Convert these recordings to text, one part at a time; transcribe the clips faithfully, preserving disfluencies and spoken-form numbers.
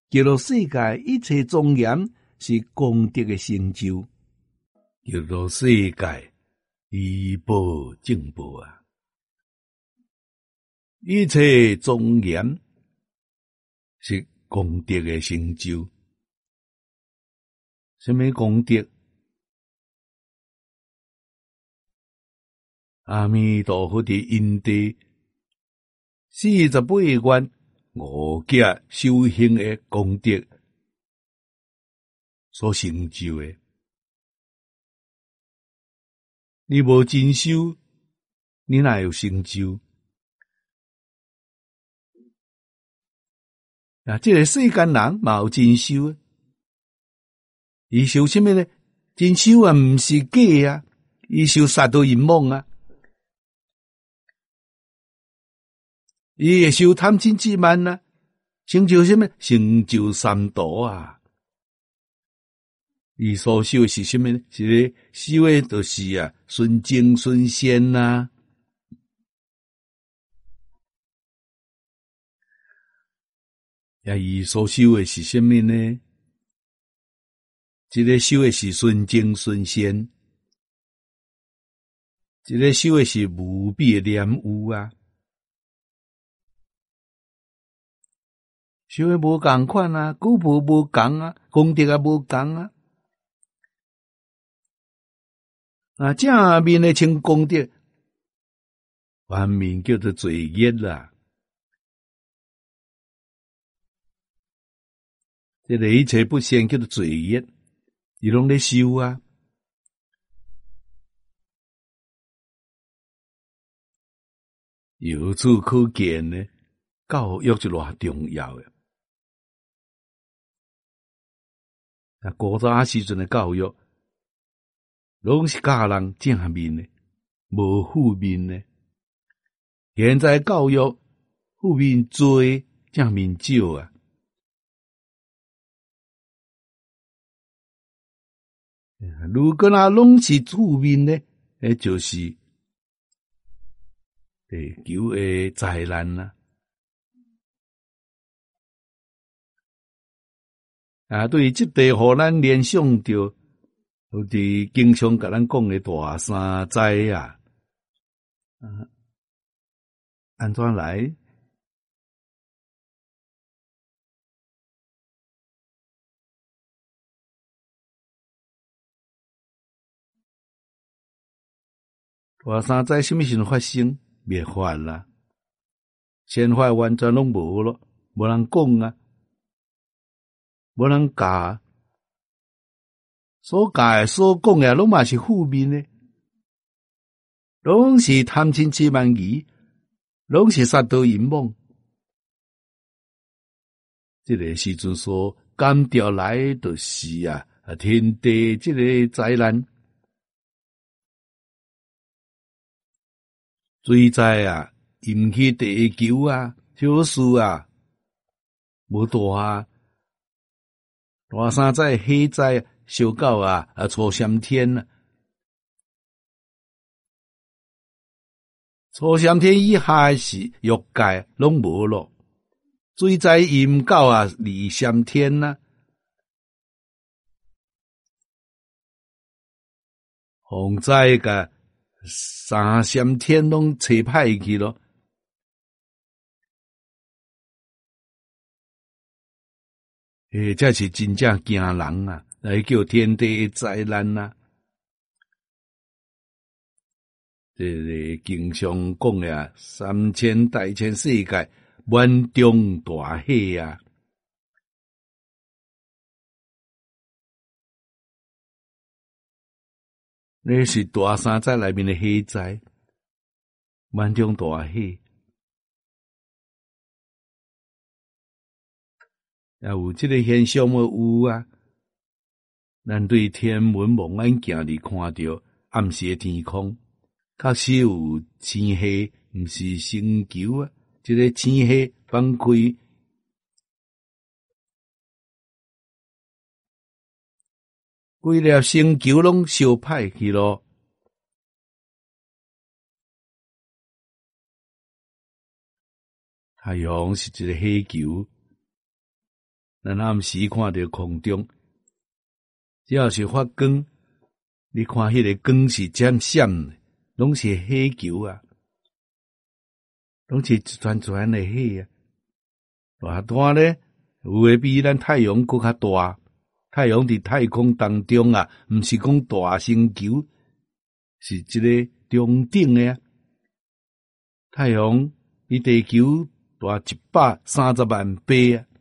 叫做世界一切庄严是功德的成就，叫做世界医报正报啊！一切庄严是功德的成就。什么功德？阿弥陀佛的因地四十八愿五劫修行的功德所成就的。你无真修，你哪有成就？啊，这个世间人嘛有真修啊，伊修什么呢？真修啊，毋是假啊，伊修杀盗淫妄啊，伊会修贪嗔痴慢啊，成就什么？成就三毒啊！伊所修的是什么呢？是个修的，就是啊，顺境顺仙呐。啊，伊所修的是什么呢？这个修的是顺境顺仙，这个修的是无比的廉污啊。修的无共款啊，古朴无共啊，功德也无共啊。啊，正面的称功德，反面叫做罪业啦。这个一切不善叫做罪业，伊拢咧修啊。由此可见呢，教育是偌重要诶。啊，古早时阵的教育，拢是教人正面的，无负面的。现在教育负面多，正面少啊。如果那拢是负面呢，诶，就是地球的灾难啦。啊，对即地互咱联想到，好似经常甲咱讲的大三灾啊，啊，安怎来？大三灾什么时阵发生？灭法啦，先法完全拢无咯，无人讲啊，无人教，所教诶、所讲诶，拢嘛是负面诶，拢是贪嗔痴慢疑，拢是杀盗淫妄。这个时阵所感调来就是啊，天地这个灾难。水灾啊，引起地球啊，小事啊，无大啊，大三灾、火灾、烧到啊，啊，初三天啊，初三天以下是欲界，拢无咯。水灾淹到啊，二三天啊，洪灾个三三天拢吹歹去咯。诶，这是真正惊人啊！来叫天地灾难啊！这个经常讲呀，三千大千世界，万众大喜啊！那是大三灾内面的火灾，万众大喜。也有这个现象无有啊？咱对天文望远镜里看到暗时的天空，确实有星系，毋是星球啊。这个星系放开，规粒星球拢烧歹去咯。太阳是一个火球， 咱暗时看到空中，只要是发光，你看迄个光是这闪，拢是火球啊，拢是一团团的火啊。大大咧，有诶比咱太阳搁较大。太阳伫太空当中啊，毋是讲大星球，是一个中等诶啊。太阳比地球大一百三十万倍啊！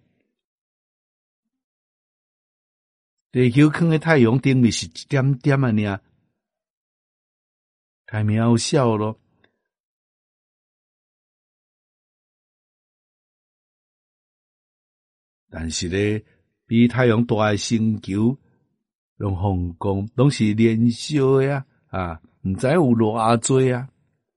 地球放喺太阳顶面是一点点啊尔，太渺小咯。但是咧，比太阳大诶星球，用红光拢是燃烧诶啊，啊，毋知有偌济啊。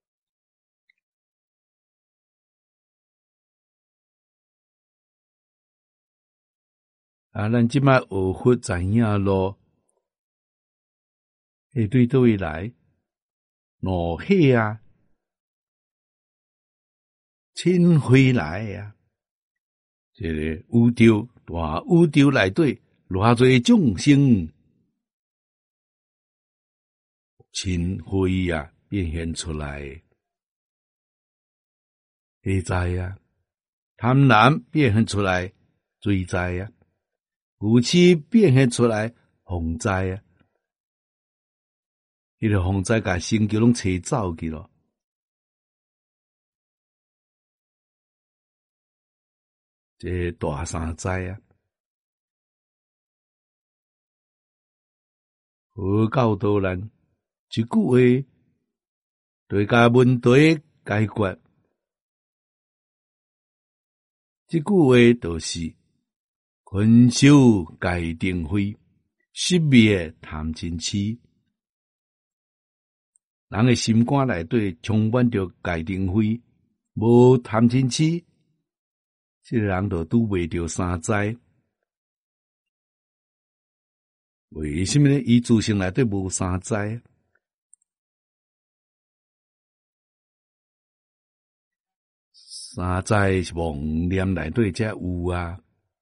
啊，咱即摆学佛知影咯，会对倒位来？怒火啊，嗔火来啊！这个宇宙大宇宙内底，偌侪众生，嗔火啊变现出来，火灾啊，贪婪变现出来，水灾啊，武器变现出来，风灾啊。迄个风灾甲星球拢吹走去咯。这大三灾啊，好教导咱一句话，对甲问题解决。这句话就是困守戒定慧，熄灭贪嗔痴。人的心肝内底充满着戒定慧，无贪嗔痴，这个人就拄袂着三灾。为什么呢？伊自性内底无三灾？三灾是妄念内底才有啊。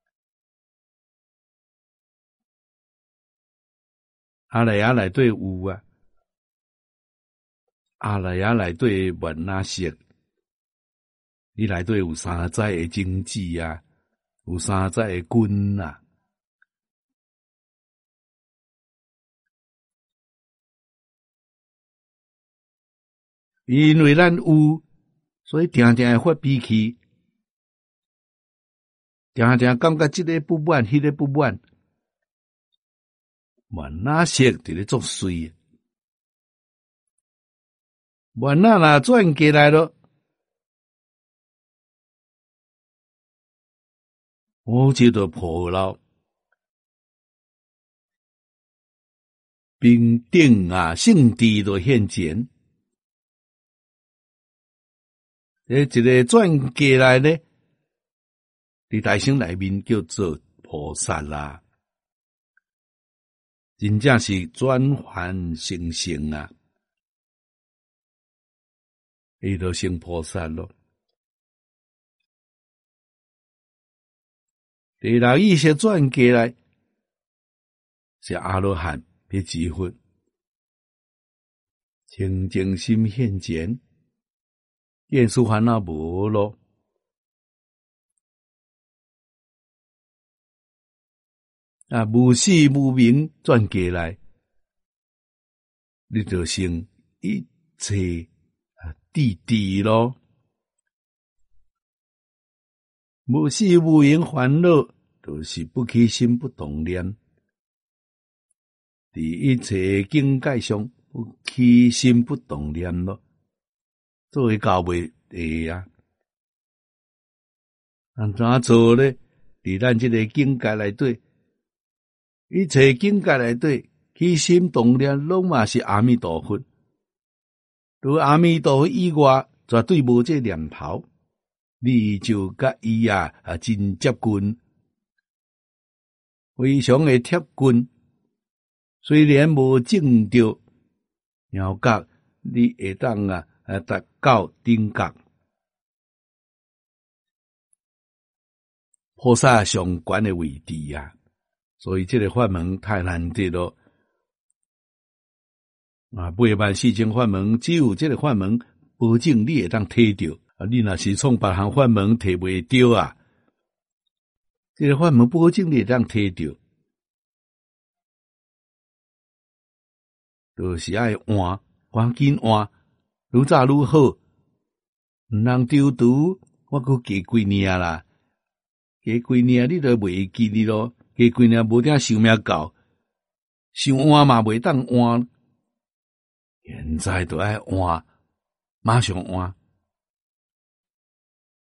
阿赖耶内底有啊。阿赖耶内底万那识，伊内底有三灾的经济啊，有三灾的根啊。因为咱有，所以常常会发脾气，常常感觉这个不满，迄个不满，万那识伫咧作祟，万那若转过来咯，我就都破了，平等啊，圣地都现前。诶，一个转过来呢，伫大乘内面叫做菩萨啦，真正是转凡成圣啊，伊就成菩萨咯。第六意识转过来是阿罗汉，别智慧，清净心现前。厌世烦恼无咯，啊，无始无明转过来，你就成一切啊谛谛咯。无始无明烦恼，就是不起心不动念，伫一切境界上不起心不动念咯。做为到袂会啊？安怎做咧？伫咱这个境界内底，一切境界内底起心动念，拢嘛是阿弥陀佛。除阿弥陀佛以外，绝对无这念头。你就甲伊啊啊真接近，非常的贴近。虽然无证着了觉，你会当啊啊达到顶觉。 菩萨上悬的位置啊，所以这个法门太难得咯。啊，八万四千法门，只有这个法门保证你会当摕到，啊，你若是创别项法门摕袂到啊，这个法门保证你会当摕到，就是爱换，赶紧换，愈早愈好，毋通丢毒，我阁加几年啦。加几年你都袂记哩咯，加几年无定寿命到，想换嘛袂当换，现在都爱换，马上换。